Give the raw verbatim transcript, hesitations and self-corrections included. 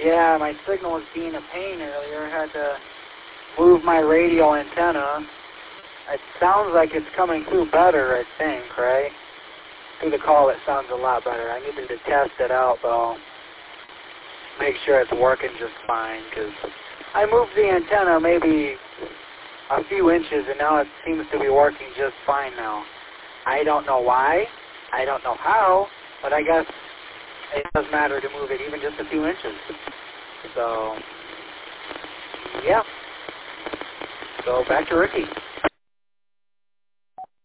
Yeah, my signal was being a pain earlier. I had to move my radio antenna. It sounds like it's coming through better, I think, right? Through the call, it sounds a lot better. I needed to test it out, though. Make sure it's working just fine, because I moved the antenna maybe a few inches, and now it seems to be working just fine now. I don't know why. I don't know how, but I guess it does matter to move it even just a few inches. So, yeah. So back to Ricky.